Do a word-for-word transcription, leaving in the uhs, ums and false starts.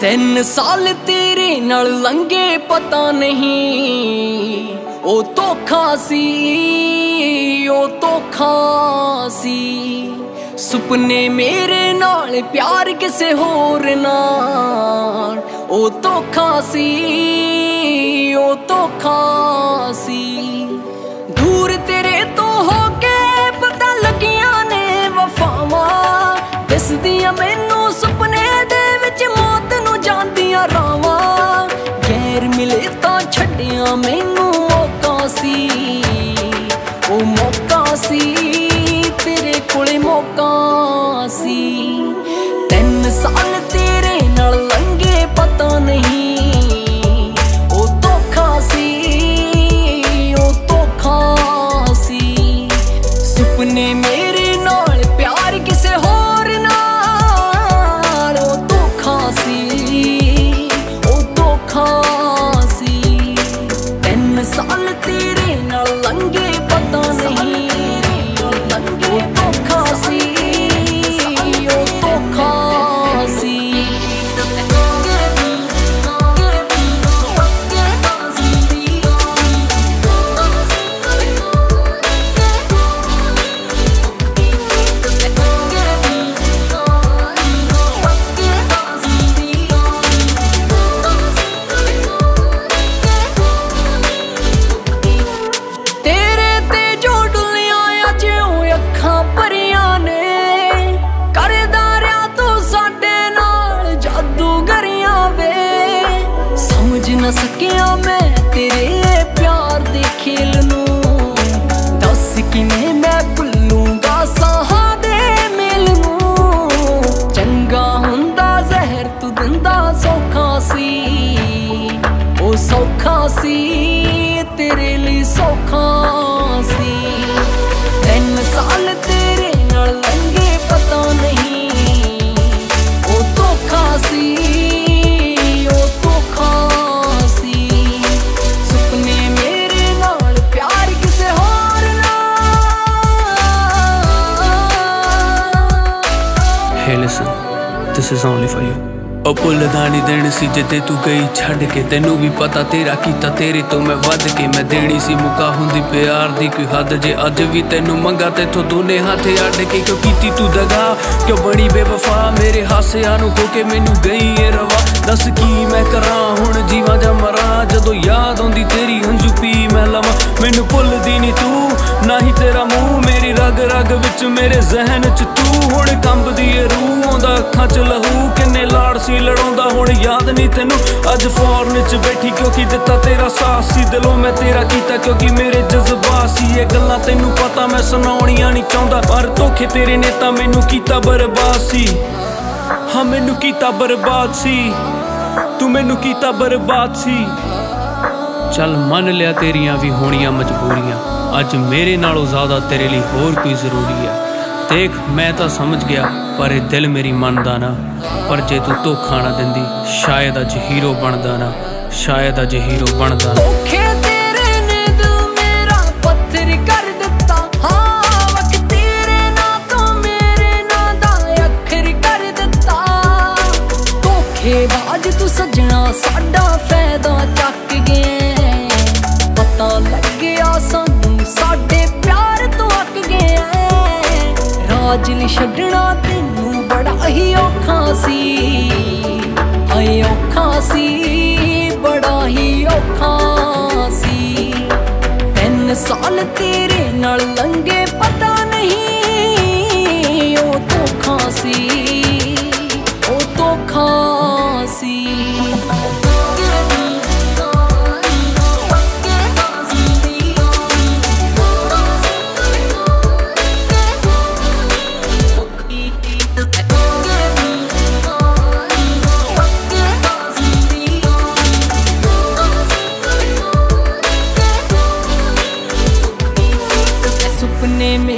ਤਿੰਨ ਸਾਲ ਤੇਰੇ ਨਾਲ ਲੰਘੇ ਪਤਾ ਨਹੀਂ ਉਹ ਧੋਖਾ ਸੀ, ਉਹ ਧੋਖਾ ਸੀ। ਸੁਪਨੇ ਮੇਰੇ ਨਾਲ ਪਿਆਰ ਕਿਸੇ ਹੋਰ ਨਾਲ, ਉਹ ਧੋਖਾ ਸੀ, ਉਹ ਧੋਖਾ ਸੀ। ਦੂਰ ਤੇਰੇ ਤੋਂ ਹੋ ਕੇ ਪਤਾ ਲੱਗੀਆਂ ਨੇ ਵਫਾਵਾਂ, ਦਿਸਦੀਆਂ ਮੈਨੂੰ ਸੁਪਨੇ ਦੇ ਵਿੱਚ ਮੌਤ ਨੂੰ ਜਾਂਦੀਆਂ ਰਾਵਾਂ। ਗੈਰ ਮਿਲੇ ਤਾਂ ਛੱਡਿਆ ਮੈਨੂੰ ਮੌਕਾ ਸੀ, ਉਹ ਮੌਕਾ ਸੀ, ਤੇਰੇ ਕੋਲੇ ਮੌਕਾ ਸੀ। ਤਿੰਨ ਸਾਲ ਤੇਰੇ ਨਾਲ ਲੰਘੇ ਪਤਾ ਨਹੀਂ ਉਹ ਧੋਖਾ ਸੀ, ਉਹ ਧੋਖਾ ਸੀ। ਸੁਪਨੇ ਮੇਰੇ ਨਾਲ ਪਿਆਰ ਕਿਸੇ ਹੋਰ ਨਾਲ, ਉਹ ਧੋਖਾ ਸੀ, ਉਹ ਧੋਖਾ ਸੀ। ਤਿੰਨ ਸਾਲ ਤੇਰੇ ਨਾਲ ਲੰਘੇ ਪਤਾ ਨਹੀਂ ਉਹ ਧੋਖਾ ਸੀ, ਉਹ ਧੋਖਾ ਸੀ। ਨਾ ਸਕਿਆ ਮੈਂ ਤੇਰੇ ਪਿਆਰ ਦੇ ਖੇਲ ਨੂੰ, ਦੱਸ ਕਿਵੇਂ ਮੈਂ ਭੁੱਲੂੰਗਾ ਸਾਹਾਂ ਦੇ ਮੇਲ ਨੂੰ। ਚੰਗਾ ਹੁੰਦਾ ਜ਼ਹਿਰ ਤੂੰ ਦਿੰਦਾ ਸੌਖਾ ਸੀ, ਉਹ ਸੌਖਾ ਸੀ, ਤੇਰੇ ਲਈ ਸੌਖਾ ਸੀ। ਤਿੰਨ ਸਾਲ ਤੇਰੇ ਨਾਲ ਲੰਘੇ ਪਤਾ ਨਹੀਂ ਉਹ ਧੋਖਾ ਸੀ, ਉਹ ਧੋਖਾ। Hey listen, this is only for you। ਉਹ ਭੁੱਲਦਾ ਨੀ ਦਿਨ ਸੀ ਜਿੱਦੇ ਤੂੰ ਗਈ ਛੱਡ ਕੇ, ਤੈਨੂੰ ਵੀ ਪਤਾ ਤੇਰਾ ਕੀਤਾ ਤੇਰੇ ਤੋਂ ਮੈਂ ਵੱਧ ਕੇ। ਮੈਂ ਦੇਣੀ ਸੀ ਮੁਕਾ ਹੁੰਦੀ ਪਿਆਰ ਦੀ ਕੋਈ ਹੱਦ, ਜੇ ਅੱਜ ਵੀ ਤੈਨੂੰ ਮੰਗਾ ਤੇਥੋਂ ਦੋਨੇ ਹੱਥ ਅੱਡ ਕੇ। ਕਿਉਂ ਕੀਤੀ ਤੂੰ ਦਗਾ, ਕਿਉਂ ਬਣੀ ਬੇਵਫਾ, ਮੇਰੇ ਹਾਸਿਆਂ ਨੂੰ ਖੋ ਕੇ ਮੈਨੂੰ ਗਈ ਏ ਰਵਾ। ਦੱਸ ਕੀ ਮੈਂ ਕਰਾਂ ਹੁਣ, ਜੀਵਾਂ ਜਾਂ ਮਰਾਂ, ਜਦੋਂ ਯਾਦ ਆਉਂਦੀ ਤੇਰੀ ਹੰਝੂ ਪੀ ਮੈਂ ਲਵਾਂ। ਮੈਨੂੰ ਭੁੱਲਦੀ ਨੀ ਤੂੰ, ਨਾ ਹੀ ਤੇਰਾ ਮੂੰਹ, ਮੇਰੀ ਰਗ ਰਗ ਵਿੱਚ ਮੇਰੇ ਜ਼ਹਿਨ ਚ ਤੂੰ। ਹੁਣ ਕੰਬਦੀ ਏ ਰੂਹ, ਆਉਂਦਾ ਅੱਖਾਂ ਚ ਲਹੂ, ਕਿੰਨੇ ਲਾੜ ਸੀ ਲੜਾਉਂਦਾ ਹੁਣ ਯਾਦ ਨਹੀਂ ਤੈਨੂੰ। ਅੱਜ ਫੌਰਨ ਚ ਬੈਠੀ ਕਿਉਂਕਿ ਦਿੱਤਾ ਤੇਰਾ ਸਾਥ ਸੀ, ਦਿਲੋਂ ਮੈਂ ਤੇਰਾ ਕੀਤਾ ਕਿਉਂਕਿ ਮੇਰੇ ਜਜ਼ਬਾਤ ਸੀ। ਇਹ ਗੱਲਾਂ ਤੈਨੂੰ ਪਤਾ ਮੈਂ ਸੁਣਾਉਣੀਆਂ ਨਹੀਂ ਚਾਹੁੰਦਾ, ਪਰ ਧੋਖੇ ਤੇਰੇ ਨੇ ਤਾਂ ਮੈਨੂੰ ਕੀਤਾ ਬਰਬਾਦ ਸੀ। ਹਾਂ ਮੈਨੂੰ ਕੀਤਾ ਬਰਬਾਦ ਸੀ, ਤੂੰ ਮੈਨੂੰ ਕੀਤਾ ਬਰਬਾਦ ਸੀ। ਚੱਲ ਮੰਨ ਲਿਆ ਤੇਰੀਆਂ ਵੀ ਹੋਣੀਆਂ ਮਜਬੂਰੀਆਂ, ਅੱਜ ਮੇਰੇ ਨਾਲੋਂ ਜ਼ਿਆਦਾ ਤੇਰੇ ਲਈ ਹੋਰ ਕੋਈ ਜ਼ਰੂਰੀ ਆ। ਦੇਖ ਮੈਂ ਤਾਂ ਸਮਝ ਗਿਆ ਪਰ ਇਹ ਦਿਲ ਮੇਰੀ ਮੰਨਦਾ ਨਾ, ਪਰ ਜੇ ਤੂੰ ਧੋਖਾ ਨਾ ਦਿੰਦੀ ਸ਼ਾਇਦ ਅੱਜ ਹੀਰੋ ਬਣਦਾ ਨਾ, ਸ਼ਾਇਦ ਅੱਜ ਹੀਰੋ ਬਣਦਾ ਨਾ। ਧੋਖੇ ਤੇਰੇ ਨੇ ਦਿਲ ਮੇਰਾ ਪੱਥਰ ਕਰ ਦਿੱਤਾ, ਹਾਂ ਵਕਤ ਤੇਰੇ ਨਾਂ ਤੋਂ ਮੇਰੇ ਨਾਂ ਦਾ ਅੱਖਰ ਕਰ ਦਿੱਤਾ। ਧੋਖੇਬਾਜ਼ ਤੂੰ ਸੱਜਣਾ ਸਾਡਾ ਫਾਇਦਾ ਚੱਕ ਗਿਆ, ਪਤਾ ਲੱਗਿਆ ਸਾਨੂੰ ਸਾਡੇ ਪਿਆਰ ਤੋਂ ਅੱਕ ਗਿਆ। ਰਾਜ ਲਈ ਛੱਡਣਾ ਤੈਨੂੰ ਬੜਾ ਹੀ ਔਖਾ ਸੀ, ਹਾਏ ਔਖਾ ਸੀ, ਬੜਾ ਹੀ ਔਖਾ ਸੀ। ਤਿੰਨ ਸਾਲ ਤੇਰੇ ਨਾਲ ਲੰਘੇ ਪਤਾ ਨਹੀਂ ਉਹ ਧੋਖਾ ਸੀ, ਉਹ ਧੋਖਾ ਸੀ। सुपने में